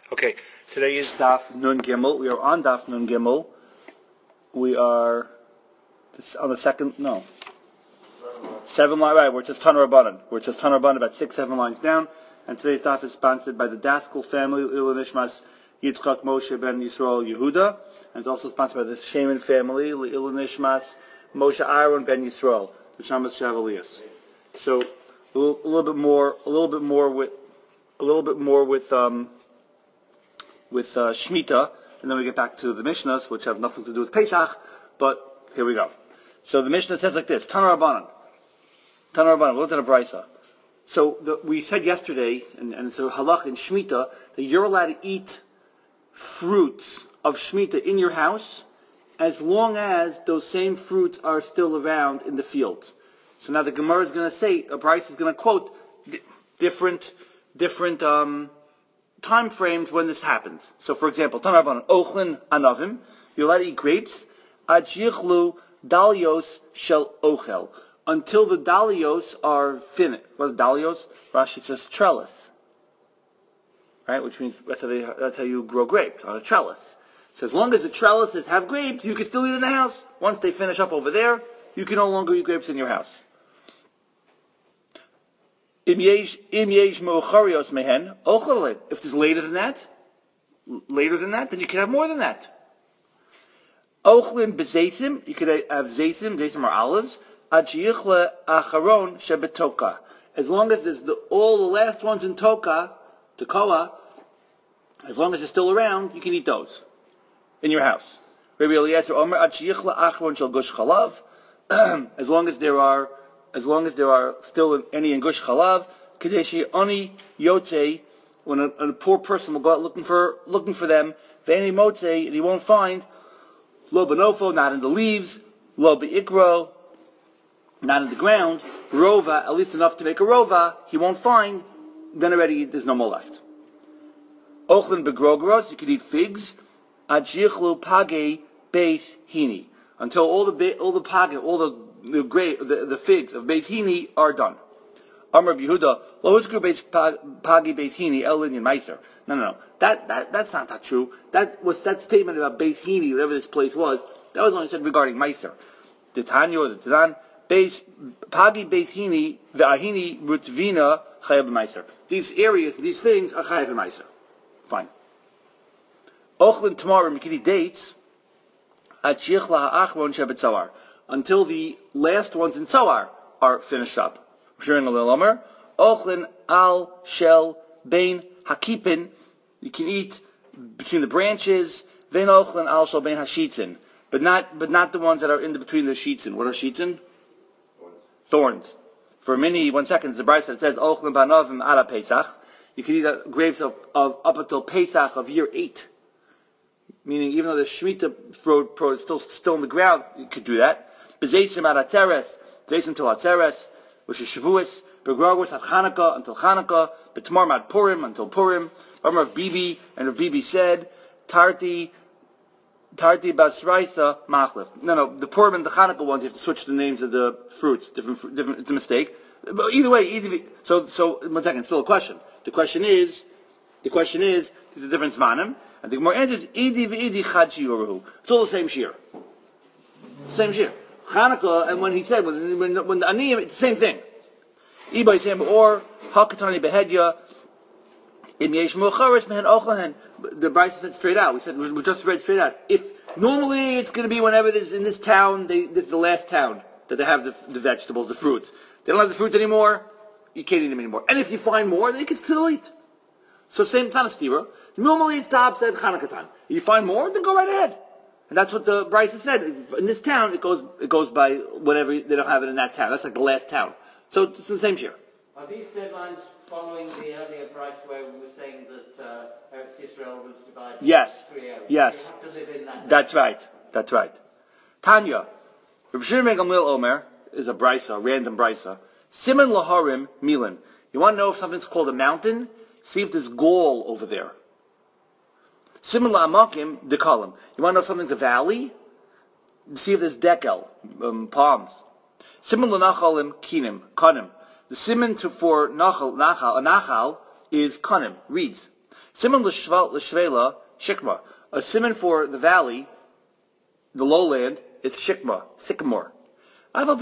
Okay, today is Daf Nun Gimel. We are on Daf Nun Gimel. We are on the seven line, right, where it says Tanur Rabbanan. About 6-7 lines down. And today's Daf is sponsored by the Daskal family, Ilu Nishmas Yitzchak Moshe ben Yisrael Yehuda. And it's also sponsored by the Shaman family, Ilu Nishmas Moshe Aaron ben Yisrael, the Shamas Shavalias. So a little bit more with Shemitah, and then we get back to the Mishnahs, which have nothing to do with Pesach, but here we go. So the Mishnah says like this, Tanur Rabbanan, we looked at a brisa. So we said yesterday, and so halach in Shemitah, that you're allowed to eat fruits of Shemitah in your house, as long as those same fruits are still around in the fields. So now the Gemara is going to say, a brisa is going to quote different time frames when this happens. So, for example, Tanur Rabbanan, Ochlin Anavim, you're allowed to eat grapes, Ad Shichlu Dalios Shel Ochel, until the dalios are finished. What are dalios? Rashi says trellis, right? Which means that's how you grow grapes, on a trellis. So as long as the trellises have grapes, you can still eat in the house. Once they finish up over there, you can no longer eat grapes in your house. If it's later than that, then you can have more than that. Ochlin bezeisim, you could have zeisim are olives. Achiyichle acharon shebetoka. As long as there's all the last ones in tekoa, as long as they're still around, you can eat those in your house. Rabbi Eliezer Omer achiyichle acharon shel gush chalav. As long as there are still any in gush chalav, kadeshi oni yotze, when a poor person will go out looking for them, ve'eni motze, and he won't find, lo benofo, not in the leaves, lo beikro, not in the ground, rova, at least enough to make a rova, he won't find, then already there's no more left. Ochlin begrogoros, you could eat figs, adjichlu page beis hini, until all the figs of Beis Hini are done. Amar Yehuda, lo uskru pagi Beis Hini elin in meiser. No. That's not that true. That statement about Beis Hini, whatever this place was, that was only said regarding meiser. The Tanya or the Tanan, pagi Beis Hini ve'ahini rutvina chayav meiser. These areas, these things are chayav meiser. Fine. Ochlin tamarim, you can eat dates. Until the last ones in Soar are finished up. Ochlin al shel bein hakipin, you can eat between the branches. Vein ochlin al shel bein hashitzin, but not the ones that are in between the sheetzin. What are sheetzin? Thorns. For a mini 1 second, the brisa that says ochlin banovim ala pesach. You can eat grapes of up until Pesach of year 8. Meaning, even though the Shemitah fruit is still in the ground, you could do that. Bezeisim ad Atzeres, Bezeisim till Atzeres, which is Shavuos. Begrogos at Chanukah until Chanukah. Betmar ad Purim until Purim. Amar of Bibi, and of Bibi said, Tarti Basraisa Machlef. No, the Purim and the Chanukah ones, you have to switch the names of the fruits. Different. It's a mistake. But either way, so 1 second, still a question. The question is, there's a different zmanim. And the Gemara answers, Idi v'idi chad shiuruhu. It's all the same shear. Same shear. Chanukah, and when he said, when the aniyim, it's the same thing. Ibay saying, or, hakatani behedya, im yesh mocharis mehen ochlahen. The Brisa said straight out. We just read straight out. If, normally it's going to be whenever there's in this town, this is the last town that they have the vegetables, the fruits. They don't have the fruits anymore, you can't eat them anymore. And if you find more, then you can still eat. So same time of stira. Normally it stops at Chanukah time. If you find more, then go right ahead. And that's what the Brisa said. In this town, it goes by whatever, they don't have it in that town. That's like the last town. So it's the same year. Are these deadlines following the earlier Brisa where we were saying that Eretz Yisrael was divided into 3 areas? Yes. You have to live in that. That's right. Tanya. Reb Shimon ben Gamliel Omer is a Brisa, a random Brisa. Siman laharim milan. You want to know if something's called a mountain? See if there's gall over there. Similar amakim dekalim. You want to know if something's a valley? See if there's dekel, palms. Similar nachalim kanim. The simon for nachal is kanim, reeds. Siman l'shvela shikma. A siman for the valley, the lowland, is shikma, sycamore. There's no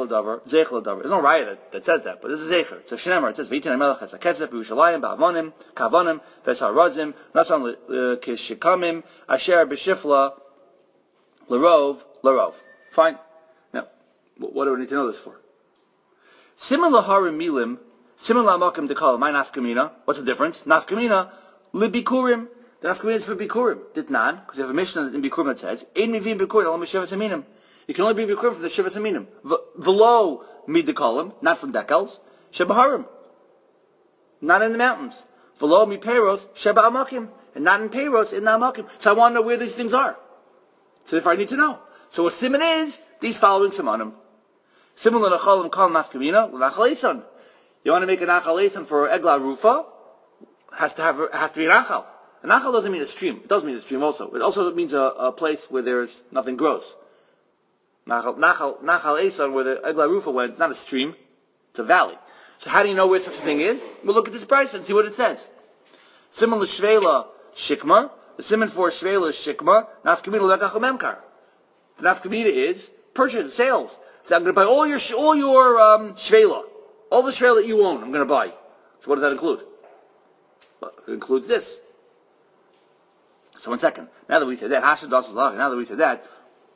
raya that says that, but this is zecher. It's a shnemer. It says v'yitin hamelech es hakesef b'Yushalayim ba'avonim kavonim v'sarazim nasan kishikamim asher b'shifla larov. Fine. Now, what do we need to know this for? Siman laharim milim, siman la'amakim dekal. My nafkamina. What's the difference? Nafkamina libikurim. The nafkamina is for bikurim. Ditnan, because you have a mission in bikurim that says ein mivim bikurim al mishevas aminim. You can only be bikurim from the shivas aminim. V'lo midikalim, not from decals. Shebaharim, not in the mountains. V'lo mi peiros sheba amakim, and not in peiros in the amakim. So I want to know where these things are. So therefore I need to know. So what siman is these following simanim. Siman l'nachalim kal nafkamina l'nachaleison. You want to make a nachaleison for egla rufa? Has to be a nachal. A nachal doesn't mean a stream. It does mean a stream also. It also means a place where there's nothing grows. Nachal Eson, where the Egla Rufa went, not a stream, it's a valley. So how do you know where such a thing is? Well, look at this price and see what it says. Siman l'shvela shikma. The siman for shvela is shikma. Nafkamina lekachomemkar. The nafkamina is purchase, sales. So I'm going to buy all your shvela, all the shvela that you own. I'm going to buy. So what does that include? Well, it includes this. So 1 second. Now that we said that, now that we said that.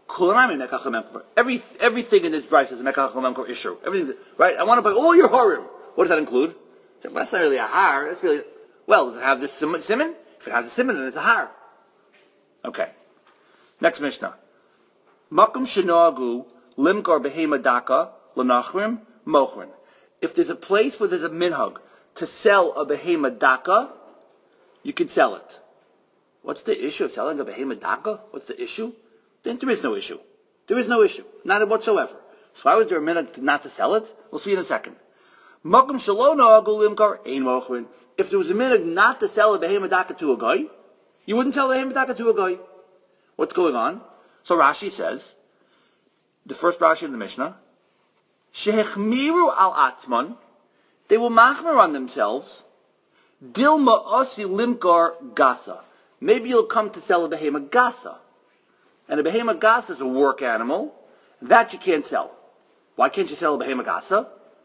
Everything in this price is a mekach memkor issue. Everything, right? I want to buy all your harim. What does that include? Well, that's not really a har. That's really, well, does it have this siman? If it has a siman, then it's a har. Okay. Next Mishnah. Makom shenagu limkar behema daka l'nachrim mochrin. If there's a place where there's a minhag to sell a behema daka, you can sell it. What's the issue of selling a behema daka? What's the issue? Then there is no issue. There is no issue. Not whatsoever. So why was there a minute not to sell it? We'll see in a second. If there was a minute not to sell a behema daka to a guy, you wouldn't sell a behema daka to a guy. What's going on? So Rashi says, the first Rashi in the Mishnah, Shehechmiru al atzman, they will machmer on themselves, Dilma osi limkar gasa. Maybe you'll come to sell a behema gasa. And a behema gasa is a work animal. That you can't sell. Why can't you sell a behema gasa?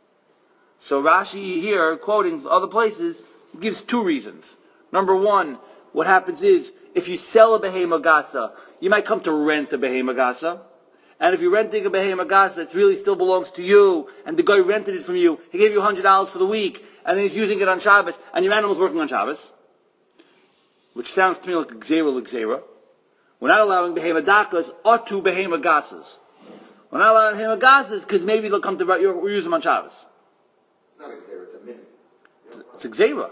So Rashi here, quoting other places, gives two reasons. Number one, what happens is, if you sell a behema gasa, you might come to rent a behema gasa. And if you're renting a behema gasa, it really still belongs to you, and the guy rented it from you, he gave you $100 for the week, and then he's using it on Shabbos, and your animal's working on Shabbos. Which sounds to me like a gzera. We're not allowing behema dakas or two behema gasas. We're not allowing behema gasas because maybe they'll come to use them on Shabbos. It's not a gzera, it's a minute. It's a gzera.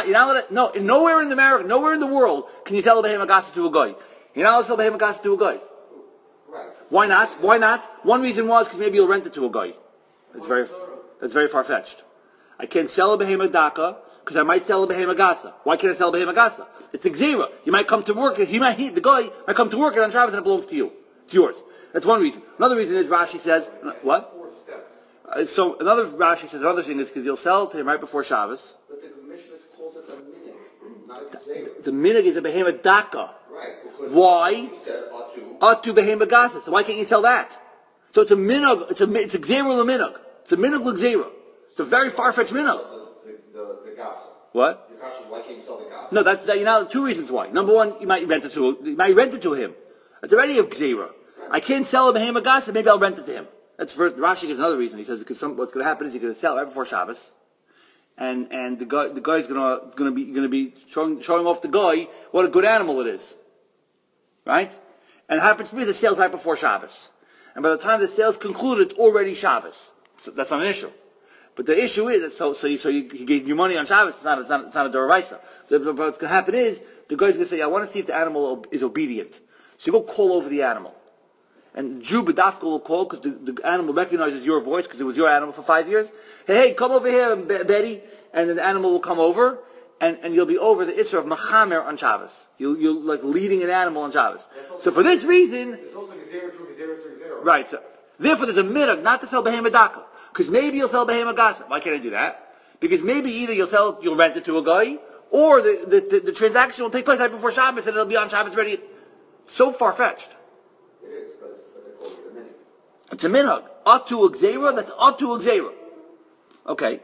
Nowhere in America, nowhere in the world can you sell a behema gasa to a guy. You're not allowed to sell a behema gasa to a guy. Right. Why not? One reason was because maybe you'll rent it to a guy. That's very far-fetched. I can't sell a behema daka because I might sell a behema gasa. Why can't I sell a behema gasa? It's a gzera. You might come to work, the guy might come to work and on Shabbos and it belongs to you. It's yours. That's one reason. Another reason is Rashi says, what? 4 steps. So Rashi says another thing is because you'll sell it to him right before Shabbos. But the Mishnah calls it a minute, not a gzera. The minig is a behema daka. Right. Why? You said Atu behema gasa. So why can't you sell that? So it's a minig. It's a gzera l'minig. It's a minig l'gzera. It's a very far-fetched minig. The gasa. What? Your question is, why can't you sell the gasa? No, you know, two reasons why. Number one, you might rent it to him. It's already a gzera. I can't sell a behema gasa. Maybe I'll rent it to him. That's first. Rashi gives another reason. He says because what's going to happen is he's going to sell it right before Shabbos, and the guy's going to be showing off the guy what a good animal it is, right? And it happens to be the sale's right before Shabbos, and by the time the sale's concluded, it's already Shabbos. So that's not an issue. But the issue is that he gave you money on Shabbos. It's not a Doraisa. What's going to happen is the guy's going to say, I want to see if the animal is obedient. So you go call over the animal. And the Jew B'dafka will call because the animal recognizes your voice because it was your animal for 5 years. Hey, come over here, Betty. And then the animal will come over and you'll be over the Isra of Machamer on Shabbos. You'll like leading an animal on Shabbos. So for this reason... It's also gzera to gzera. Right. So, therefore there's a minhag not to sell behema daka. Because maybe you'll sell behema gasa. Why can't I do that? Because maybe either you'll rent it to a guy, Or the transaction will take place right before Shabbos and it'll be on Shabbos ready. So far-fetched. It is, but they call it a minute. It's a minhag. Atu Gzeira, that's Atu Gzeira. Okay.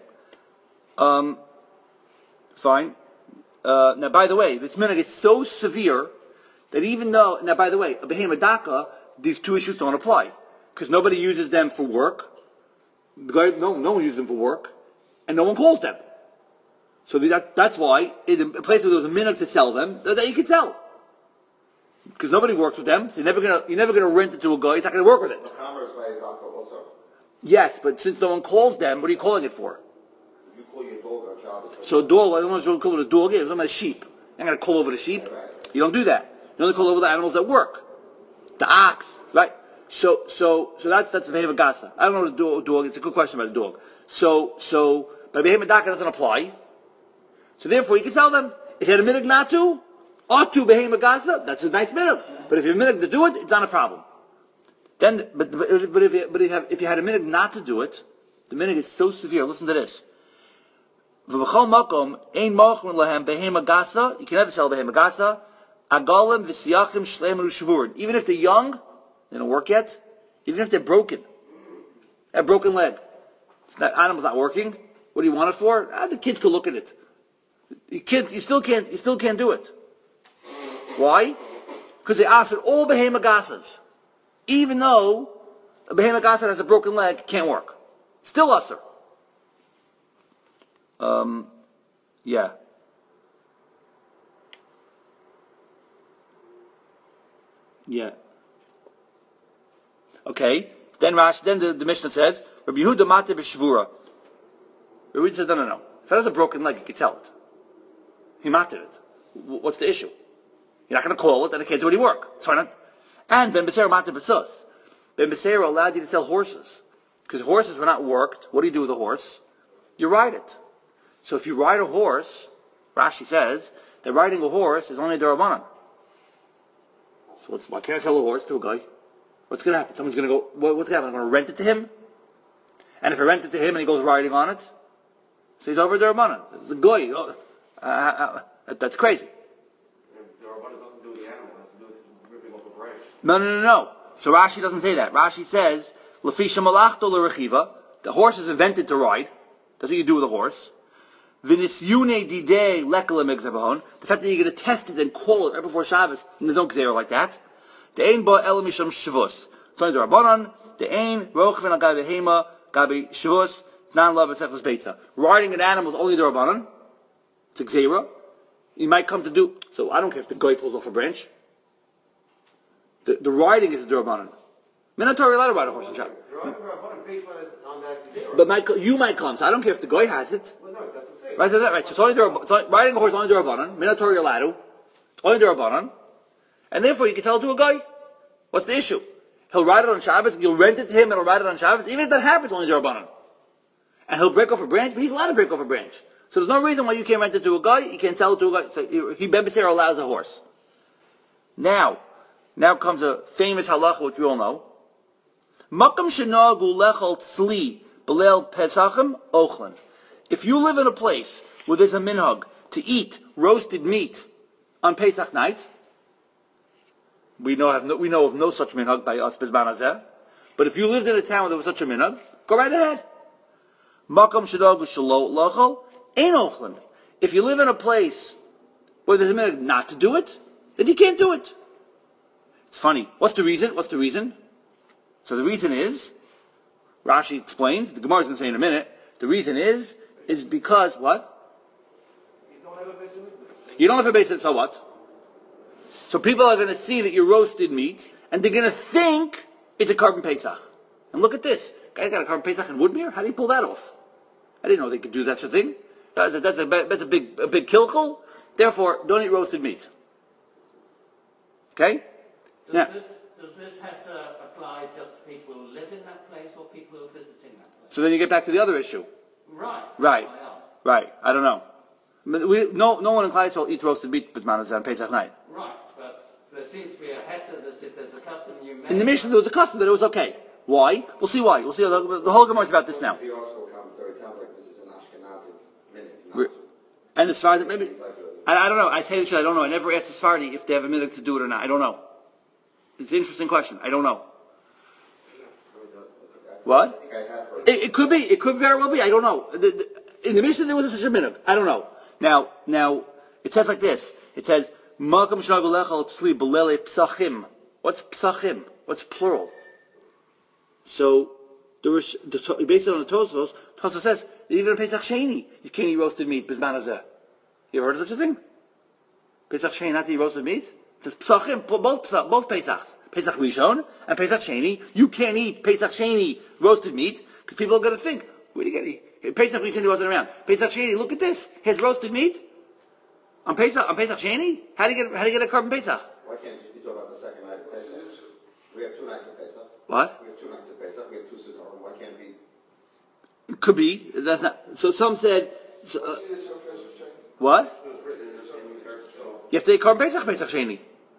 Fine. Now, by the way, this minhag is so severe that even though, now, by the way, a Behema Daka, these two issues don't apply. Because nobody uses them for work. No one uses them for work. And no one calls them. So that's why, in a place where there was a minhag to sell them, that you could sell. Because nobody works with them, so you're never gonna rent it to a guy, he's not gonna work with it. Yes, but since no one calls them, what are you calling it for? You call your dog on Shabbos. So a dog, I don't want to call it a dog, I'm a sheep. I'm gonna call over the sheep. You don't do that. You only call over the animals that work. The ox, right? So that's the Behema Gasa. I don't know the dog, it's a good question about a dog. So, but Behema Daka doesn't apply. So therefore you can sell them. If you had a minhag not to, ought to Behema Gasa, that's a nice minhag. But if you have a minhag to do it, it's not a problem. Then, but if you had a minhag not to do it, the minhag is so severe. Listen to this. V'b'chol makom ein mochrin lahem Behema Gasa. You can never sell Behema Gasa. Agalim v'siyachim shleim u'shvurin. Even if they're young, they don't work yet. Even if they're broken, a broken leg, animal's not working. What do you want it for? The kids could look at it. You still can't do it. Why? Because they asked all Behema Gasas. Even though a Behema Gasa has a broken leg, can't work. Still usher. Yeah. Yeah. Okay. Then the Mishnah says, Rabbi Yehuda Mate b'Shvura. Rabbi Yehuda says, no. If it has a broken leg, you can sell it. He mated it. What's the issue? You're not going to call it, and it can't do any work. So not. And Ben Becerra Mate b'Sus. Ben Becerra allowed you to sell horses. Because horses were not worked. What do you do with a horse? You ride it. So if you ride a horse, Rashi says, that riding a horse is only Darabanan. So why can't I sell a horse to a guy? What's going to happen? Someone's going to go, what's going to happen? I'm going to rent it to him? And if I rent it to him and he goes riding on it, so he's over Darabanan. It's a guy. That's crazy. Darabanan has nothing to do with the animal. It has to do with ripping off a branch. No. So Rashi doesn't say that. Rashi says, Lefisha malachto l'rechiva. The horse is invented to ride. That's what you do with a horse. V'nisyune didei lekele megzabahon. The fact that you're going to test it and call it right before Shabbos, and there's no gzeira like that. The ein ba el misham shavus. It's only the Rabbanan. The ein rochven al gabi behema gabi shavus. Non love esechus beitza. Riding an animal is only the Rabbanan. It's a gzeira. You might come to do. So I don't care if the guy pulls off a branch. The riding is the Rabbanan. Minator, you're allowed to ride a horse in Shabbos. But you might come, so I don't care if the guy has it. Well, no, that's what I'm saying. Right, that's right. So it's only riding a horse is only the Rabbanan. Minator, you're allowed to. Only the Rabbanan. And therefore you can tell it to a guy. What's the issue? He'll ride it on Shabbos, you'll rent it to him and he'll ride it on Shabbos. Even if that happens, only the Rabbanan. And he'll break off a branch, but he's allowed to break off a branch. So there's no reason why you can't rent it to a guy, you can't sell it to a guy. So he Ben Becerra allows a horse. Now comes a famous halacha which we all know. Makam shenagu lechal tzli belel pesachim ochlan. If you live in a place where there's a minhag to eat roasted meat on Pesach night, we know of no such minhag by us Bizman Hazeh. But if you lived in a town where there was such a minhag, go right ahead. Makam shenagu shelo lechal ein ochlan. If you live in a place where there's a minhag not to do it, then you can't do it. It's funny. What's the reason? So the reason is, Rashi explains, the Gemara is going to say in a minute, the reason is because what? You don't have a basis, so what? So people are going to see that you roasted meat, and they're going to think it's a carbon Pesach. And look at this. Guy's got a carbon Pesach in Woodmere? How do you pull that off? I didn't know they could do such a thing. That's a big kilkel. Therefore, don't eat roasted meat. Okay? Does this have to apply just to people who live in that place or people who are visiting that place? So then you get back to the other issue. Right. I don't know. No one in Klal Yisrael eats roasted meat on Pesach night. Right, but there seems to be a heter that if there's a custom you make... In the Mishnah there was a custom that it was okay. Why? We'll see why. We'll see. The whole Gemara is about this now. The article commentary sounds like this is an Ashkenazi minute. And the Sephardi, maybe, I don't know. I tell you the truth, I don't know. I never asked the Sephardi if they have a minhag to do it or not. I don't know. It's an interesting question. I don't know. What? It could be. It could very well be. I don't know. In the Mishnah there was such a minhag. I don't know. Now, it says like this. It says, Malkam Shnagulechal Tzli Belele Psachim. What's Psachim? What's plural? So, based it on the Tosfos, Tosfos says, even in Pesach Sheni, you can't eat roasted meat, Bizman Hazeh. You ever heard of such a thing? Pesach Sheni, not to eat roasted meat? It says Psachim, both Pesachs. Pesach Rishon and Pesach Sheni, you can't eat Pesach Sheni roasted meat, because people are going to think, where do you get it? Pesach Rishon wasn't around. Pesach Sheni, look at this. Has roasted meat? On Pesach Sheni? How do you get a carbon Pesach? Why can't you just be talking about the second night of Pesach? We have 2 nights of Pesach. What? We have 2 nights of Pesach. We have 2 Siddur. Why can't it be? It could be. That's not. So some said. What? You have to eat carbon Pesach Sheni.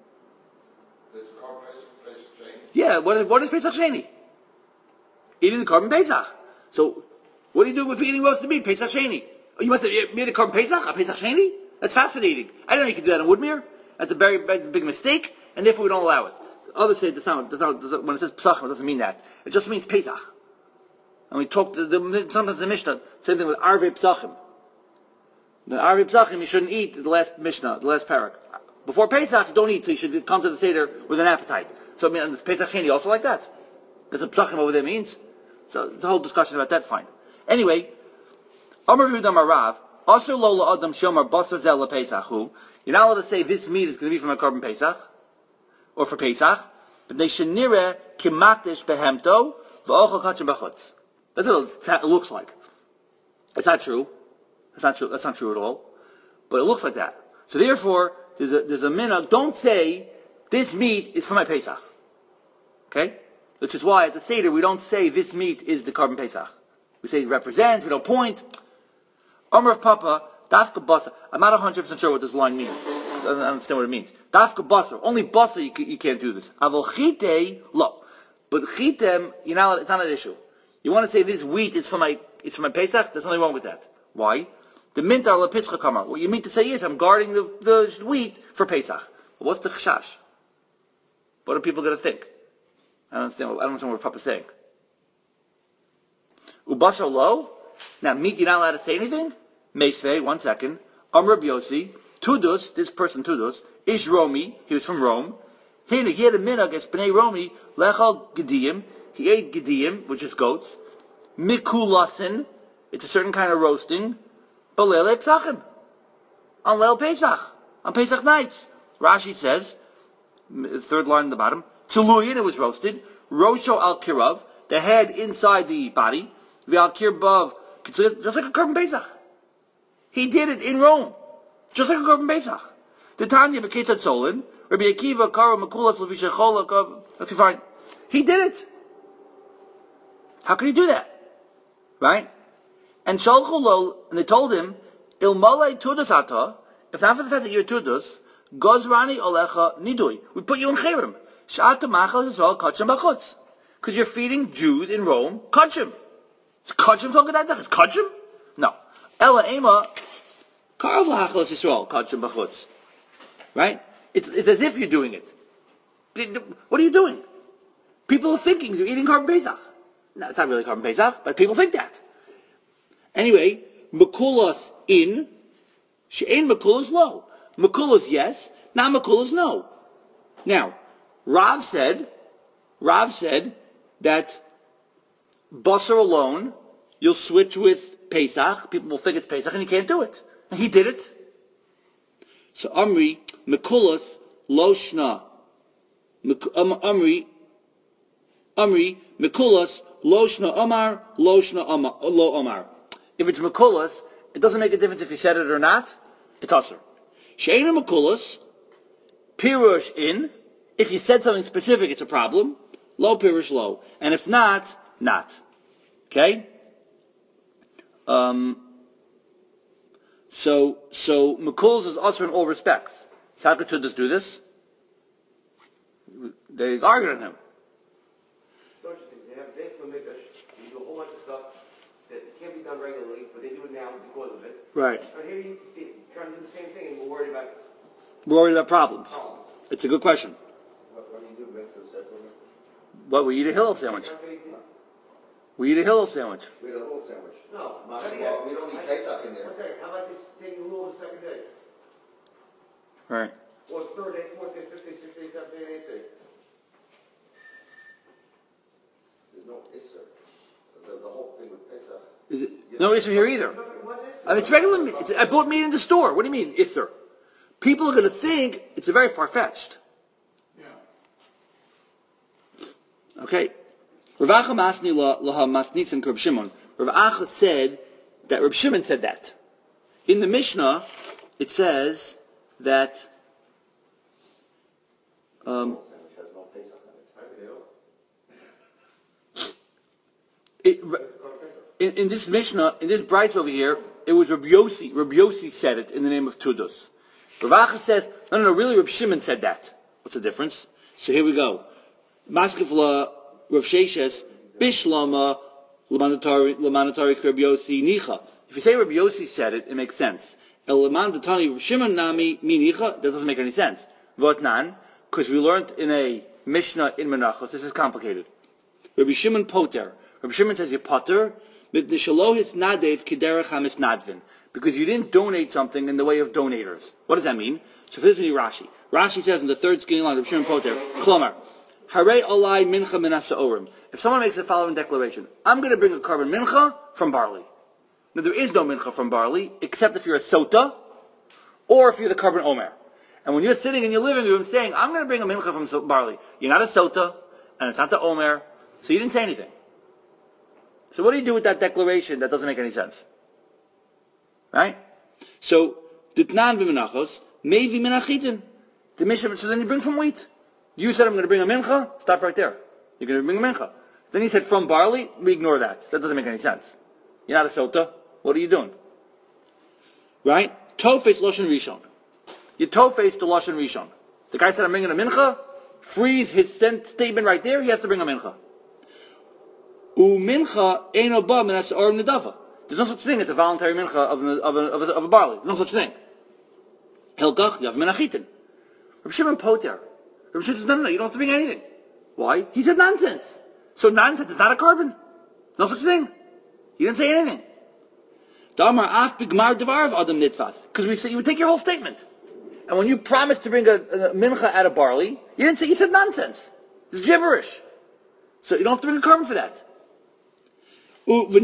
Yeah. What is Pesach Sheni? Eating the carbon Pesach. So what do you do with eating roasted meat? Pesach Sheni. You must have made a carbon Pesach, a Pesach Sheni. That's fascinating. I didn't know you could do that in Woodmere. That's a very big mistake, and therefore we don't allow it. Others say when it says Pesach, it doesn't mean that. It just means Pesach. And we talked, sometimes the Mishnah, same thing with Arvei Pesachim. The Arvei Pesachim, you shouldn't eat the last Mishnah, the last parak. Before Pesach, you don't eat, so you should come to the Seder with an appetite. So, I mean, this Pesach Sheni also like that. That's what Pesachim over there means. So, there's a whole discussion about that, fine. Anyway, Amar Yudam Arav, Asher Lola Adam Shomar Basar Zela Pesachu. You're not allowed to say this meat is going to be from a carbon Pesach, or for Pesach, but they should nire kimakdish behemto v'ochel kachim b'chutz. That's what it looks like. It's not true. That's not true at all. But it looks like that. So therefore, there's a minhag. Don't say this meat is for my Pesach. Okay? Which is why at the Seder we don't say this meat is the carbon Pesach. We say it represents. We don't point. Omer of Papa, Dafka Basar. I'm not 100% sure what this line means. I don't understand what it means. Dafka Basar. Only Basar you can't do this. Avol Chite, lo. But Chitem, it's not an issue. You want to say this wheat is for my Pesach? There's nothing wrong with that. Why? The mintar la pischa kamar. What you mean to say is I'm guarding the wheat for Pesach. But what's the chashash? What are people going to think? I don't understand what Papa's saying. Ubasar lo. Now meat you're not allowed to say anything. Meisvei, 1 second. Amr Biosi, Tudus, this person Tudus, Ish Romi, he was from Rome. He had a minhag as Bnei Romi, Lechal Gediyim, he ate Gediyim, which is goats. Mikulasin, it's a certain kind of roasting. Balele Psachim, on Leil Pesach, on Pesach nights. Rashi says, the third line at the bottom, Tuluyin, it was roasted. Rosho al Kirav, the head inside the body. V'al Kirbav, just like a carbon Pesach. He did it in Rome, just like a carbon Pesach. The Tanya Beketzat Solin, Rabbi Akiva Karo Makulas Levisha. Okay, fine. He did it. How can he do that? Right? And Shalchulol, and they told him, Ilmale Tudas Ata, if not for the fact that you're Tudas, Gozrani Olecha Nidui. We put you in Cherem. Sh'ata Machal Yisrael Kachim Bachutz. Because you're feeding Jews in Rome Kachim. Is Kachim talking about that? Is Kachim? No. Ela Ema Karav Lachal Yisrael Kachim Bachutz. Right? It's as if you're doing it. What are you doing? People are thinking you're eating carbon Pesach. No, it's not really carbon Pesach, but people think that. Anyway, Makulas in, She'en Makulas lo. Makulas yes, not Makulas no. Now, Rav said that Basar alone, you'll switch with Pesach, people will think it's Pesach, and you can't do it. And he did it. So Amri, Makulas, lo shna. Amri, Mikulas, lo shna omar, lo shna omar, lo omar. If it's Mikulas, it doesn't make a difference if you said it or not. It's usher. She'ena Mikulas, pirush in. If you said something specific, it's a problem. Lo pirush lo. And if not, not. Okay? So Mikulas is usher in all respects. So how could Tudas do this? They argued on him. So interesting. They have Zayt from Mikdash. They do a whole bunch of stuff that can't be done regularly, but they do it now because of it. Right. But here you're trying to do the same thing, and we're worried about We're worried about problems. problems. It's a good question. What do you do with the settlement? What, we eat a Hillel sandwich. How can you do- We eat a Hillel sandwich. We had a little sandwich. No. Well, we don't eat Pesach in there. One second. How about just taking the rule of the second day? Right. Or third day, fourth day, fifth day, sixth day, seventh day, and eighth day? There's no Isser. The whole thing with Pesach. Is it, no issue here either. What's this? I mean, it's regular meat. I bought meat in the store. What do you mean, Isser? People are going to think it's a very far-fetched. Yeah. Okay. Rav Acha masni laha masnitzin Reb Shimon. Rav Acha said that Reb Shimon said that. In the Mishnah, it says that Sandwich has no Pesach in it. in this Mishnah, in this Bryce over here, it was Reb Yossi. Reb Yossi said it in the name of Tudus. Rav Acha says, no, really Reb Shimon said that. What's the difference? So here we go. Maskef la Rav Sheshes, Bishlama, Lamanatari Reb Yossi, Nicha. If you say Reb Yossi said it, it makes sense. El Lamanatari Reb Shimon Nami, Mi Nicha, that doesn't make any sense. Votnan, because we learned in a Mishnah in Menachos, this is complicated. Rabbi Shimon Poter. Rabbi Shimon says you potter, because you didn't donate something in the way of donators. What does that mean? So this is Rashi. Rashi says in the third skinny line, Rabbi Shimon Poter, Klomar, Harei olai mincha minasa orim. If someone makes the following declaration, I'm going to bring a carbon mincha from barley. Now there is no mincha from barley, except if you're a sota, or if you're the carbon omer. And when you're sitting in your living room saying, I'm going to bring a mincha from barley, you're not a sota, and it's not the omer, so you didn't say anything. So what do you do with that declaration that doesn't make any sense? Right? So, ditnan v'menachos, maybe menachitin. The Mishnah says, then you bring from wheat. You said, I'm going to bring a mincha, stop right there. You're going to bring a mincha. Then he said, from barley, we ignore that. That doesn't make any sense. You're not a sota. What are you doing? Right? Tofes Lashon Rishon. You tofes to Lashon Rishon. The guy said, I'm bringing a mincha, freeze his statement right there, he has to bring a mincha. U'mincha ein oba minas orim nedafa. There's no such thing as a voluntary mincha of a barley. There's no such thing. Hilgach yav menachitin. Rabbi Shimon Poter. Rabbi Shimon says, no, you don't have to bring anything. Why? He said nonsense. So nonsense is not a carbon. No such thing. He didn't say anything. Damar af bigmar devar of adam nitfas. Because we say you would take your whole statement. And when you promised to bring a mincha out of barley, you said nonsense. It's gibberish. So you don't have to bring a carbon for that. Because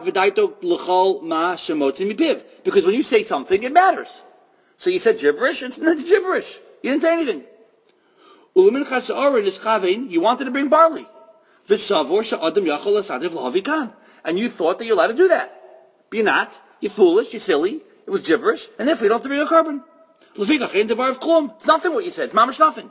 when you say something, it matters. So you said gibberish, it's not gibberish. You didn't say anything. You wanted to bring barley. And you thought that you're allowed to do that. But you're not. You're foolish, you're silly. It was gibberish, and therefore you don't have to bring a carbon. It's nothing what you said. It's mamash nothing.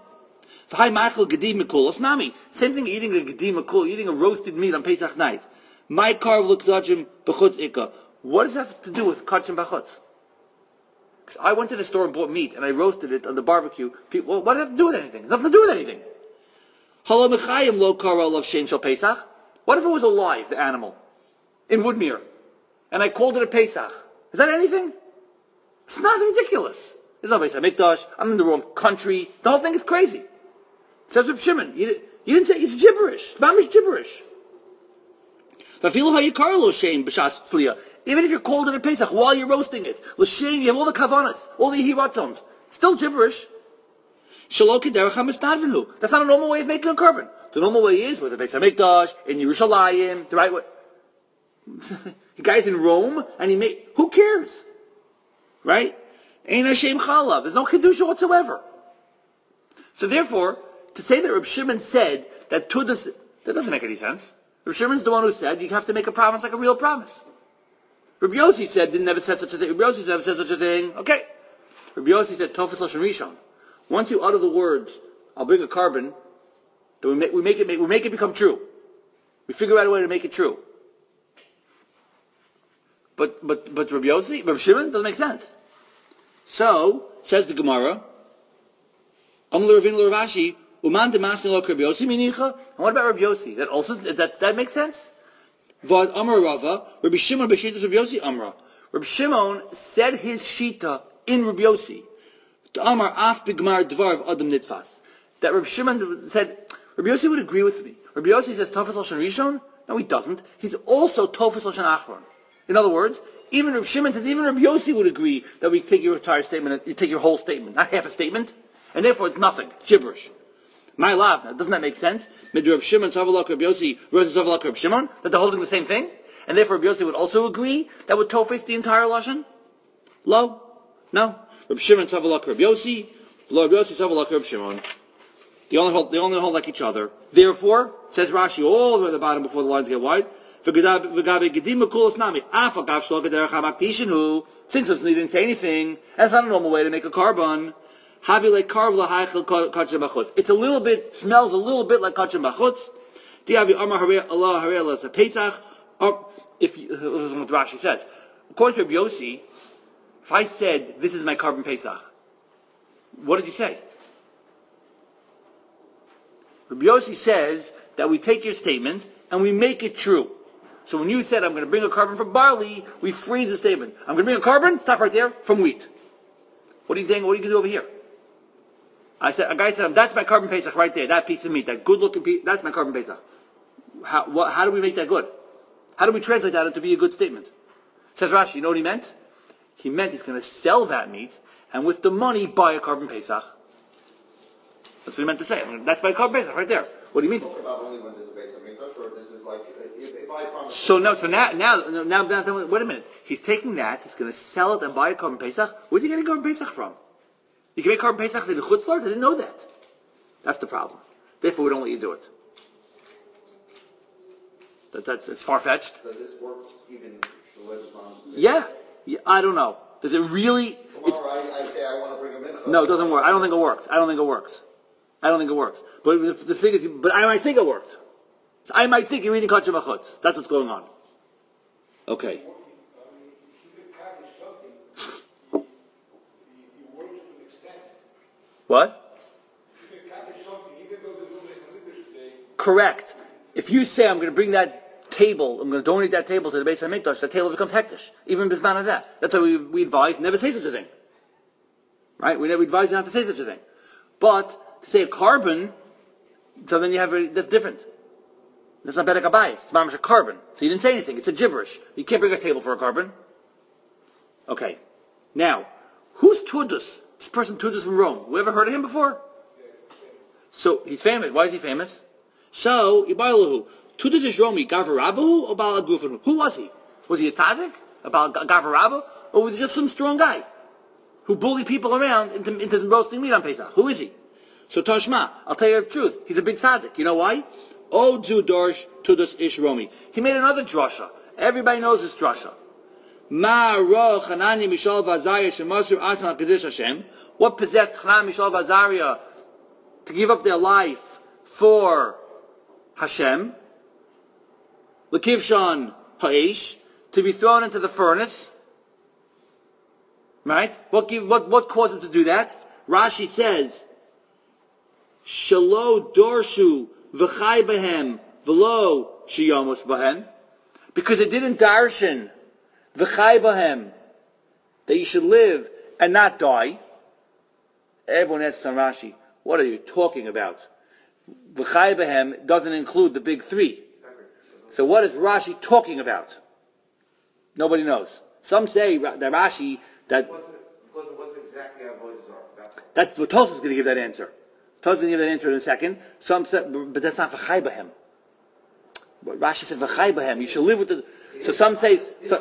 Same thing eating a gedim makul, eating a roasted meat on Pesach night. My carve looks dodgem b'chutz ikka. What does that have to do with kachim b'chutz? Because I went to the store and bought meat and I roasted it on the barbecue. People, what does that have to do with anything? Nothing to do with anything. What if it was alive, the animal, in Woodmere, and I called it a Pesach? Is that anything? It's not ridiculous. There's no Pesach Mikdash. I'm in the wrong country. The whole thing is crazy. It says Reb Shimon. You didn't say it's gibberish. It's mamish gibberish. Even if you're called it a Pesach while you're roasting it, l'shem, you have all the kavanas, all the hiratzons. Still gibberish. That's not a normal way of making a carbon. The normal way is with a Beis HaMikdash, in Yerushalayim, the right way. The guy's in Rome, and who cares? Right? Ain't Hashem Chalav. There's no Kedusha whatsoever. So therefore, to say that Reb Shimon said that Tudas, that doesn't make any sense. Reb Shimon's the one who said you have to make a promise like a real promise. Reb Yossi said, never said such a thing. Reb Yossi never said such a thing. Okay. Reb Yossi said, Tofes Lashon Rishon. Once you utter the words, I'll bring a carbon, then we make it become true. We figure out a way to make it true. But Reb Shimon doesn't make sense. So, says the Gemara, and what about Reb Yossi? That makes sense? Vad Amar Rava, Rabbi Shimon b'shittas Reb Yossi Amra. Reb Shimon said his shita in Reb Yossi. Amar af bigmar dvar of adam nitfas. That Reb Shimon said, Reb Yossi would agree with me. Reb Yossi says Tofes Lashon Rishon. No, he doesn't. He's also Tofes Lashon Achron. In other words, even Reb Shimon says, even Reb Yossi would agree that we take your entire statement, you take your whole statement, not half a statement, and therefore it's nothing. It's gibberish. My love, now, doesn't that make sense? Mid Reb Shimon, Savalak Reb Yossi, versus Savalak Reb Shimon, that they're holding the same thing? And therefore Reb Yossi would also agree that would Tofes the entire Lashon? Lo? No. Reb Shimon, Savalak Reb Yossi, Lo Reb Yossi, Savalak Reb Shimon. They only hold like each other. Therefore, says Rashi all the way to the bottom before the lines get wide, since he didn't say anything, that's not a normal way to make a carbon. It's a little bit, smells a little bit like kachim bachutz. This is what Rashi says. According to Rabbi Yossi, if I said, this is my carbon Pesach, what did you say? Rabbi Yossi says that we take your statement and we make it true. So when you said, I'm going to bring a carbon from barley, we freeze the statement. I'm going to bring a carbon, stop right there, from wheat. What are you going to do over here? A guy said, that's my carbon Pesach right there, that piece of meat, that good looking piece, that's my carbon Pesach. How do we make that good? How do we translate that into be a good statement? Says Rashi, you know what he meant? He meant he's going to sell that meat, and with the money, buy a carbon Pesach. That's what he meant to say. That's my carbon Pesach right there. What do you mean? Talk about only when there's a base of mikdash, or this is like if I promise. So now, wait a minute. He's taking that. He's going to sell it and buy a carbon Pesach. Where's he getting carbon Pesach from? You can make carbon Pesach in the Chutz La'aretz? I didn't know that. That's the problem. Therefore, we don't let you do it. That's far fetched. Does this work even? Yeah. I don't know. Does it really? Tomorrow I say I want to bring a mincha. No, it doesn't work. I don't think it works. But the thing is, I might think it works. I might think you're reading kachim bachutz. That's what's going on. Okay. What? Correct. If you say, I'm going to bring that table, I'm going to donate that table to the Beis HaMikdash, that table becomes hektish. Even bisman of that. That's why we advise never say such a thing. Right? We advise you not to say such a thing. But to say a carbon, so then you have that's different. That's not bedek abayis. It's mamash a carbon. So you didn't say anything. It's a gibberish. You can't bring a table for a carbon. Okay. Now, who's Tudus? This person Tudus from Rome. We ever heard of him before? So he's famous. Why is he famous? So Ibailahu. Tudus is Romi. Gavarabu or Baal Agufanu? Who was he? Was he a tzaddik? About Gavarabu? Or was he just some strong guy who bullied people around into roasting meat on Pesach? Who is he? So Toshma, I'll tell you the truth. He's a big tzaddik. You know why? Odu Dorsh Tudus Ish Romi. He made another drasha. Everybody knows this drasha. Ma Ro Chanani Mishal Vazariah Shemasur Atma Kedish Hashem. What possessed Chanan Mishal Vazariah to give up their life for Hashem? L'kivshan Ha'esh, to be thrown into the furnace. Right? What caused him to do that? Rashi says, Shalo Dorshu V'chai Behem V'lo Shiyamos Behem, because it didn't darshan V'chai Behem, that you should live and not die. Everyone asks on Rashi, what are you talking about? V'chai Behem doesn't include the big three. So what is Rashi talking about? Nobody knows. Some say that Rashi, that... Because it wasn't exactly Avodah Zarah. That's what Tosfos is going to give that answer. Tosfos is going to give that answer in a second. Some say, but that's not V'chai Behem. But Rashi says V'chai Behem. You should live with the... So some say...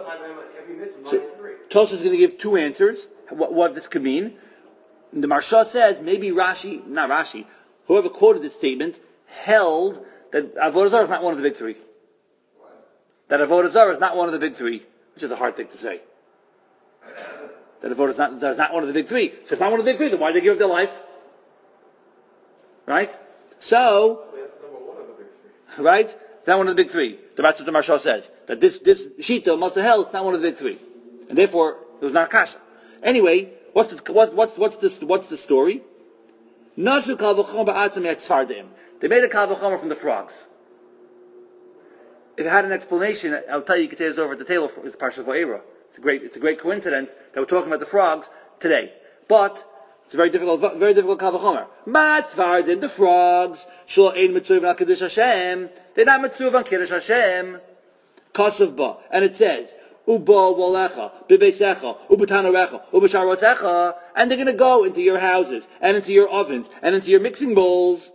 Tosfos is going to give two answers, what this could mean. The Marsha says, maybe Rashi, not Rashi, whoever quoted this statement, held that Avodah Zarah is not one of the big three. That Avodah Zarah is not one of the big three, which is a hard thing to say. That Avodah Zarah is not one of the big three. So it's not one of the big three, then why did they give up their life? Right? So, right? It's not one of the big three. That's what the Marsha says. That this Shita must have held, it's not one of the big three. And therefore, it was not Kasha. Anyway, what's the story? Nasu kal v'chom ba'atzim yatzfardim. They made a kal v'chomer from the frogs. If it had an explanation, I'll tell you, you could say this over at the table, it's Parsha Va'era. It's a great coincidence that we're talking about the frogs today. But it's a very difficult kal v'chomer. Matzvar did the frogs. Shul ein mitzuv al kiddush Hashem. They're not mitzuv on kiddush Hashem. Kasav ba, and it says uba walecha, bibeisecha, ubetanorecha, ubesharosecha, and they're going to go into your houses and into your ovens and into your mixing bowls.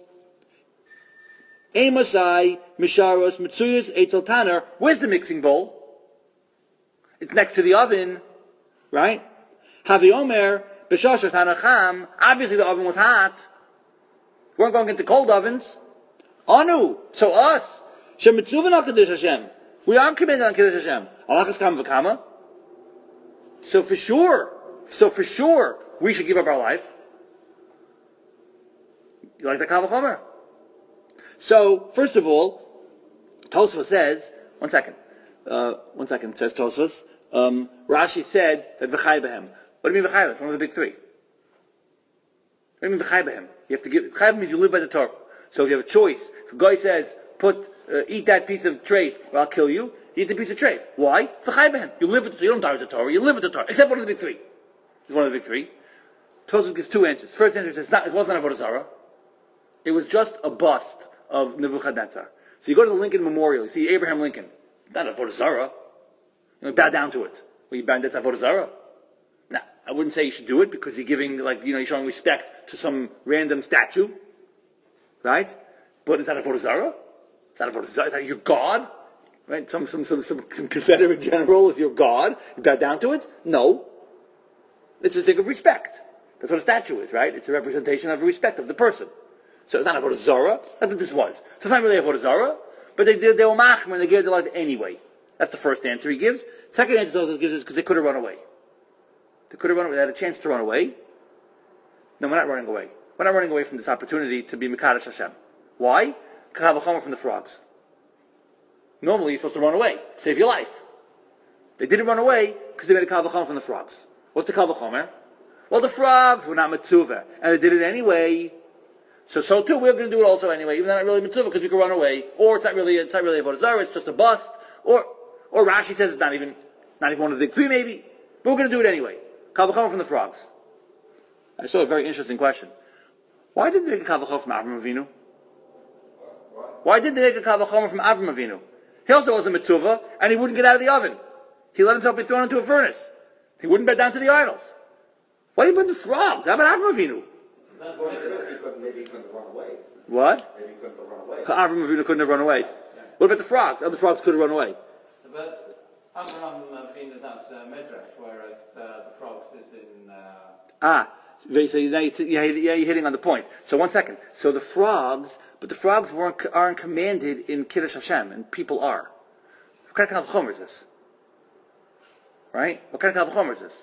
Emasai misharos mitzuyos etzel taner. Where's the mixing bowl? It's next to the oven, right? Havi omer b'shashar tanacham. Obviously, the oven was hot. We weren't going into cold ovens. Anu, so us shemitzuven al kiddush Hashem. We are commanded on kiddush Hashem. Alachas kam v'kama. So for sure, we should give up our life. You like the kal v'chomer? So, first of all, Tosfos says, one second, says Tosfos, Rashi said that v'chai b'hem. What do you mean v'chai b'hem? It's one of the big three. What do you mean v'chai b'hem? You have to give, v'chai b'hem means you live by the Torah. So if you have a choice, if a guy says, eat that piece of treif, or I'll kill you, you eat the piece of treif. Why? V'chai b'hem. You live with the Torah, you don't die with the Torah, you live with the Torah. Except one of the big three. It's one of the big three. Tosfos gives two answers. First answer says, it wasn't Avodah Zarah. It was just a bust of Nebuchadnezzar. So you go to the Lincoln Memorial, you see Abraham Lincoln. Not Avodah Zarah. You bow down to it. Well, you bow, that's Avodah Zarah. No, I wouldn't say you should do it because you're giving, you're showing respect to some random statue. Right? But it's not Avodah Zarah. It's not Avodah Zarah. It's not your God. Right? Some Confederate general is your God. You bow down to it? No. It's a thing of respect. That's what a statue is, right? It's a representation of respect of the person. So it's not Avodah Zarah. That's what this was. So it's not really Avodah Zarah, but they were machmer and they gave the light anyway. That's the first answer he gives. Second answer Tosfos gives is because they could have run away. They could have run away. They had a chance to run away. No, we're not running away. We're not running away from this opportunity to be Mekadosh Hashem. Why? Kal v'chomer from the frogs. Normally you're supposed to run away. Save your life. They didn't run away because they made a kal v'chomer from the frogs. What's the kal v'chomer? Well, the frogs were not mitzuvah, and they did it anyway. So too, we're going to do it also anyway, even though not really mitzvah because we could run away, or it's not really Avodah Zarah, it's just a bust, or Rashi says it's not even one of the big three maybe, but we're going to do it anyway. Kal v'chomer from the frogs. I saw a very interesting question. Why didn't they make a kal v'chomer from Avram Avinu? Why didn't they make a kal v'chomer from Avram Avinu? He also was a mitzvah, and he wouldn't get out of the oven. He let himself be thrown into a furnace. He wouldn't bend down to the idols. Why did he put the frogs? How about Avram Avinu? Maybe he couldn't run away. What? Maybe he couldn't run away. Avram Avinu couldn't have run away. What about the frogs? Other frogs could have run away. But Avram Avinu, that's Midrash, whereas the frogs is in... So you're hitting on the point. So 1 second. So the frogs aren't commanded in Kiddush Hashem, and people are. What kind of kal v'chomer is this? Right? What kind of kal v'chomer is this?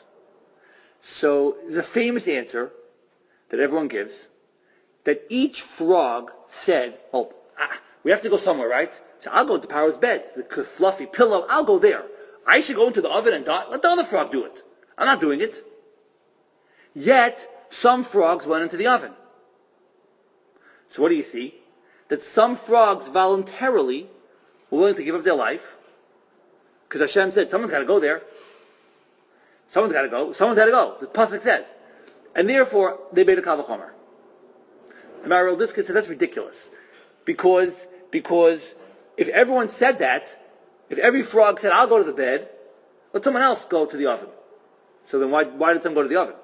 So the famous answer that everyone gives, that each frog said, we have to go somewhere, right? So I'll go to Paro's bed, the fluffy pillow, I'll go there. I should go into the oven and die. Let the other frog do it. I'm not doing it. Yet, some frogs went into the oven. So what do you see? That some frogs voluntarily were willing to give up their life, because Hashem said, someone's got to go there. Someone's got to go. The pasuk says. And therefore, they made a kal v'chomer. The Maharil Diskin said that's ridiculous. Because if everyone said that, if every frog said, I'll go to the bed, let someone else go to the oven. So then why did some go to the oven?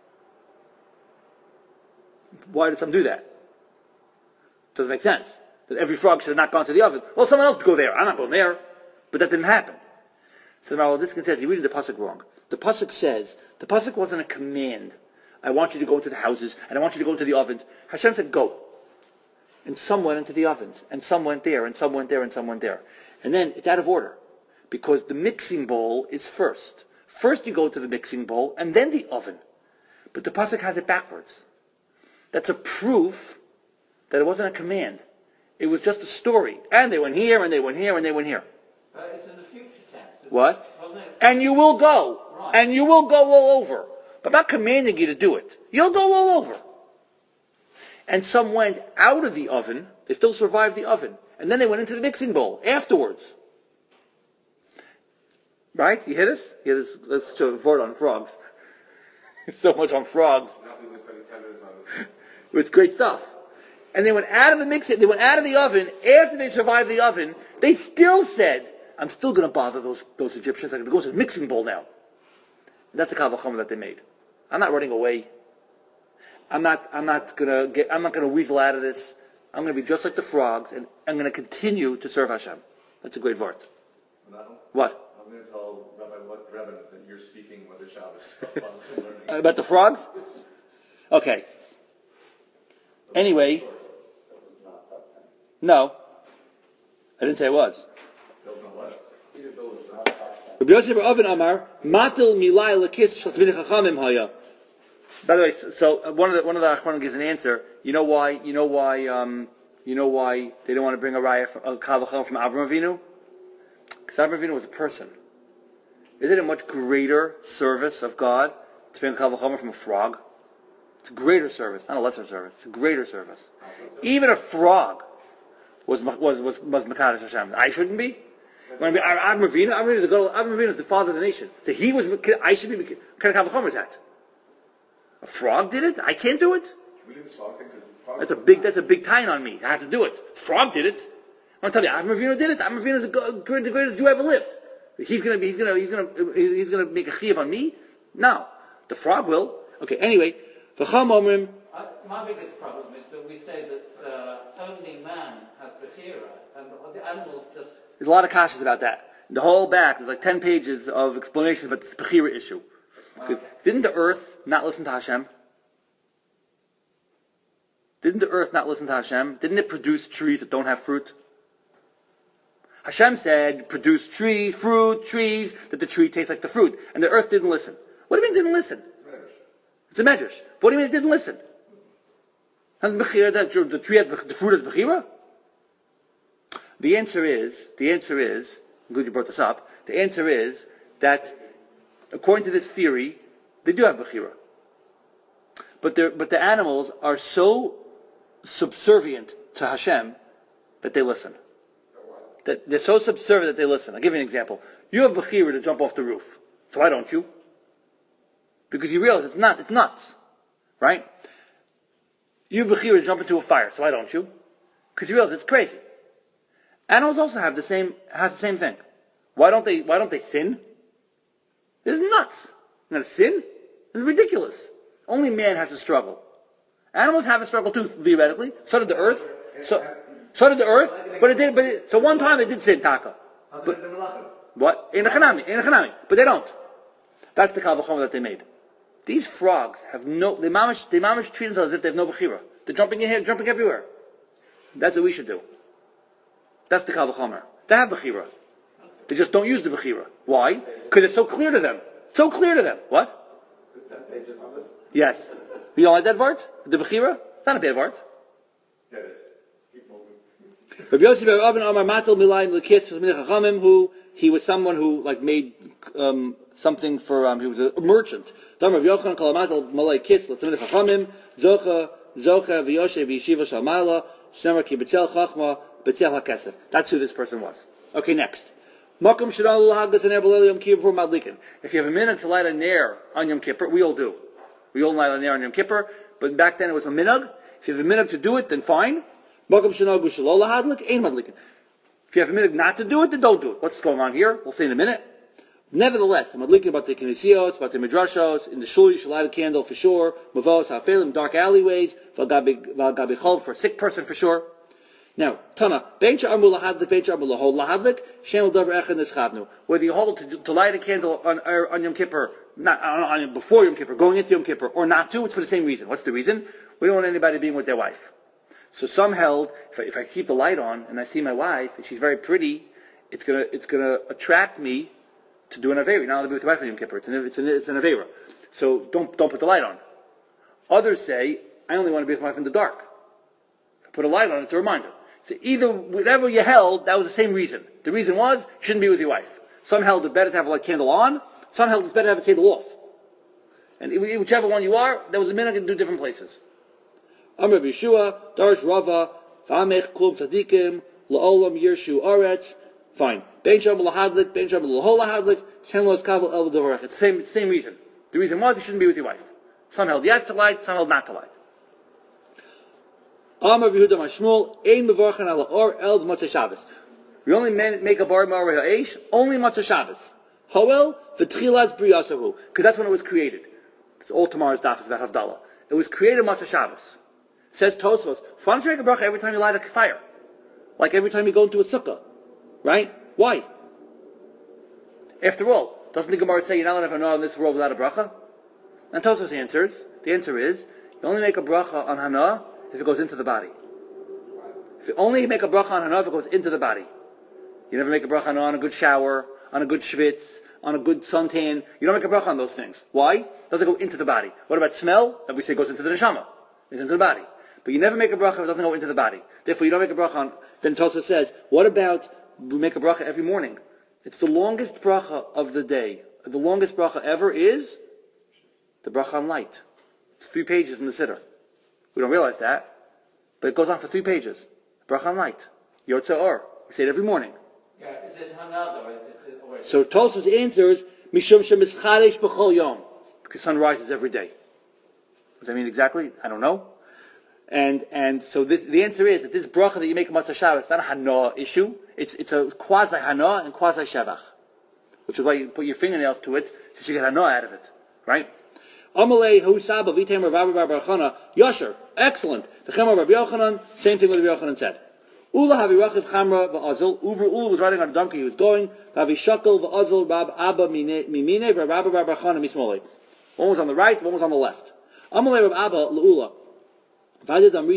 Why did some do that? Doesn't make sense. That every frog should have not gone to the oven. Well, someone else go there. I'm not going there. But that didn't happen. So the Maharil Diskin says, you're reading the pasuk wrong. The pasuk says, the pasuk wasn't a command. I want you to go into the houses, and I want you to go into the ovens. Hashem said, go. And some went into the ovens, and some went there, and some went there, and some went there. And then it's out of order, because the mixing bowl is first. First you go to the mixing bowl, and then the oven. But the pasuk has it backwards. That's a proof that it wasn't a command. It was just a story. And they went here, and they went here, and they went here. It's in the future tense. What? And you will go. Right. And you will go all over. But I'm not commanding you to do it. You'll go all over. And some went out of the oven. They still survived the oven. And then they went into the mixing bowl afterwards. Right? You hear this? You hear this? Let's show a word on frogs. So much on frogs. It's great stuff. And they went out of the they went out of the oven. After they survived the oven, they still said, I'm still going to bother those Egyptians. I'm going to go to the mixing bowl now. And that's the kal v'chomer that they made. I'm not running away. I'm not going to weasel out of this. I'm going to be just like the frogs, and I'm going to continue to serve Hashem. That's a great vart. What? I'm going to tell Rabbi Rebbeinu that you're speaking with the Shabbos. About the frogs? Okay. Anyway. No. I didn't say it was. Rabbi Yosef bar Oven Amar, Matil milai lekis shel Talmidei Chachamim haya. By the way, so one of the Achronim gives an answer. You know why they don't want to bring a kal v'chomer from Avraham Avinu? Because Avraham Avinu was a person. Isn't it a much greater service of God to bring a kal v'chomer from a frog? It's a greater service, not a lesser service. It's a greater service. Even a frog was Mekadosh Hashem. I shouldn't be. When Avraham Avinu is the father of the nation. So I should be. What kind of kal v'chomer is that? A frog did it? I can't do it? That's a big tie on me. I have to do it. Frog did it. I want to tell you, Avraham Avinu did it. Avraham Avinu is the greatest Jew ever lived. He's gonna make a chiyuv on me? No. The frog will. Okay, anyway. My biggest problem is that we say that only man has bechira, and the animals just... There's a lot of kashas about that. The whole back, there's like 10 pages of explanations about this bechira issue. Didn't the earth not listen to Hashem? Didn't the earth not listen to Hashem? Didn't it produce trees that don't have fruit? Hashem said, produce trees, that the tree tastes like the fruit. And the earth didn't listen. What do you mean it didn't listen? It's a medrash. What do you mean it didn't listen? Has bechira, the tree has, the fruit has bechira? The answer is, I'm glad you brought this up, the answer is that according to this theory, they do have bechira. But the animals are so subservient to Hashem that they listen. That they're so subservient that they listen. I'll give you an example. You have bechira to jump off the roof. So why don't you? Because you realize it's nuts. Right? You have bechira to jump into a fire. So why don't you? Because you realize it's crazy. Animals also have the same thing. Why don't they sin? This is nuts. Not a sin? This is ridiculous. Only man has to struggle. Animals have a struggle too, theoretically. So did the earth. So did the earth. So one time they did sin, taka. What? In a chanami. But they don't. That's the kal v'chomer that they made. These frogs have they mamish treat themselves as if they have no bechira. They're jumping in here, jumping everywhere. That's what we should do. That's the kal v'chomer. They have bechira. They just don't use the bechira. Why? Because it's so clear to them. What? Yes. You don't like that vart? The bechira? It's not a bad vart. Yeah, it is. Keep moving. Rabbi Yosef bar Oven Amar Matil milayim lekis Talmidei Chachamim, who he was someone who made something for he was a merchant. Rabbi Yochanan kol matil malay kis Talmidei Chachamim zocha v'yoshev v'yeshiva shalmala shnemar ki b'tzel chachma b'tzel hakesef. That's who this person was. Okay, next. Makom shadal lahagdas and erbelel Yom Kippur madlikin. If you have a minute to light a nair on Yom Kippur, we all do. We all light a nair on Yom Kippur, but back then it was a minhag. If you have a minhag to do it, then fine. Makom shadal shadal lahadlik ein madlikin. If you have a minhag not to do it, then don't do it. What's going on here? We'll see in a minute. Nevertheless, I'm madlikin about the kinesios, about the midrashos. In the shul, you should light a candle for sure. Mavos hafelim, dark alleyways. Valgabi chol for a sick person for sure. Now, Tana, whether you hold to light a candle on Yom Kippur, not before Yom Kippur, going into Yom Kippur, or not to, it's for the same reason. What's the reason? We don't want anybody being with their wife. So some held, if I keep the light on and I see my wife and she's very pretty, it's gonna attract me to do an avera. Not to be with the wife on Yom Kippur. It's an avera. So don't put the light on. Others say, I only want to be with my wife in the dark. If I put a light on, it's a reminder. So either, whatever you held, that was the same reason. The reason was, you shouldn't be with your wife. Some held it better to have a candle on, some held it's better to have a candle off. And whichever one you are, there was a minute in two different places. Amr Yeshua, Darsh Rava, V'amech Klum Tzadikim, La'olam Yershu Aretz. Fine. Ben Shabbat Lahadlik, Ben Shabbat Lahadlik, Shen Los Kaval El Dovarach. It's the same reason. The reason was you shouldn't be with your wife. Some held yes to light, some held not to light. Amar Yehuda Mashmul, Ein Mevorchen Ala Or El B'Motzei Shabbos. We only make a bar Ma'or Ha'esh, only Motzei Shabbos. Hoel V'Tchilas Briyasahu, because that's when it was created. It's all tomorrow's daf is about Havdalah. It was created Motzei Shabbos. Says Tosfos, so why don't you make a bracha every time you light a fire? Like every time you go into a sukkah. Right? Why? After all, doesn't the Gemara say you're not allowed to have hana in this world without a bracha? And Tosfos answers, the answer is, you only make a bracha on hana if it goes into the body. If you only make a bracha on hana if it goes into the body. You never make a bracha on a good shower, on a good schwitz, on a good suntan. You don't make a bracha on those things. Why? Doesn't go into the body. What about smell? That we say goes into the neshama. It's into the body. But you never make a bracha if it doesn't go into the body. Therefore, you don't make a bracha on... Then Tosfos says, what about we make a bracha every morning? It's the longest bracha of the day. The longest bracha ever is the bracha on light. It's 3 pages in the siddur. We don't realize that. But it goes on for 3 pages. Bracha on light. Yotzei Or. We say it every morning. Yeah, is it Hanada? So Tosfos answers, Mishum shemischadesh b'chol yom. Because sun rises every day. What does that mean exactly? I don't know. And so the answer is that this bracha that you make on Motzei Shabbos, it's not a hana issue. It's a quasi hana and quasi shevach, which is why you put your fingernails to it so you get hana out of it, right? Amalei husaba v'tem Rav Bar Barchana Yasher, excellent. The Chemar Rabbi Yochanan, same thing what Rabbi Yochanan said. Ula havi rachiv chamra v'azil. Ula was riding on a donkey. He was going. Havi shakel v'azil Rab Abba mimine v'Rab Bar Barchana mismolei. One was on the right, one was on the left. Amalei Rab Abba leula. You for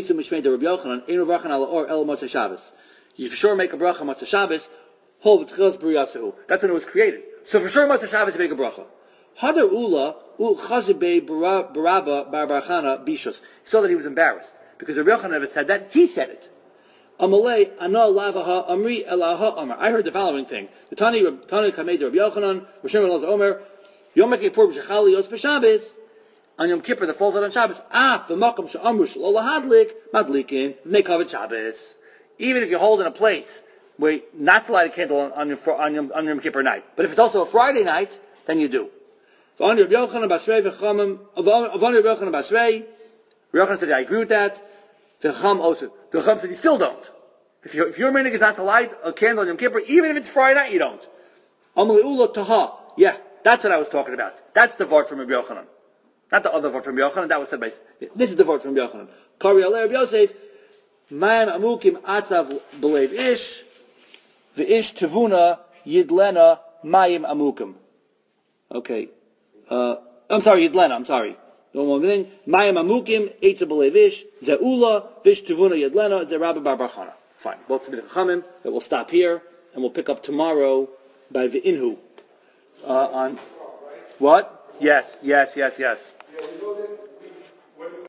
sure make a bracha Motzei Shabbos. That's when it was created. So for sure Motzei Shabbos you make a bracha. Hadar Ula Chazibei Baraba Bar Barchana Bishos. He saw that he was embarrassed because Rabbi Yochanan never said that. He said it. Amalei Ana Lavaha Amri Elaha Amar. I heard the following thing. The Tani Kamed Rabbi Yochanan Rishon Elazar Omer Yom Kippur B'Shechali Yos B'Shabbos. On Yom Kippur that falls out on Shabbos. V'makom she'amru shelo lahadlik madlikin v'nei kavod Shabbos. Even if you hold in a place where not to light a candle on Yom Kippur night, but if it's also a Friday night, then you do. V'ani Rabbi Yochanan Basrei v'Cham Avani Rabbi Yochanan Basrei. Rabbi Yochanan said, I agree with that. The Cham also. The Cham said, you still don't. If your minhag is not to light a candle on Yom Kippur, even if it's Friday night, you don't. Amalei Ula Taha. Yeah, that's what I was talking about. That's the word from Rabbi Yochanan. Not the other word from Yochanan, that was said by... This is the word from Yochanan. Kari alei Rabbi Yosef, Mayim amukim atzav b'leiv ish, v'ish tevuna yidlena mayim amukim. Okay. I'm sorry, yidlena, I'm sorry. One more thing. Mayim amukim, eitza b'leiv ish, ze'ula, v'ish tevuna yidlena, ze'rabba bar barchana. Fine. Both to be the Chachamim, but we'll stop here, and we'll pick up tomorrow by v'inhu. On... What? Yes.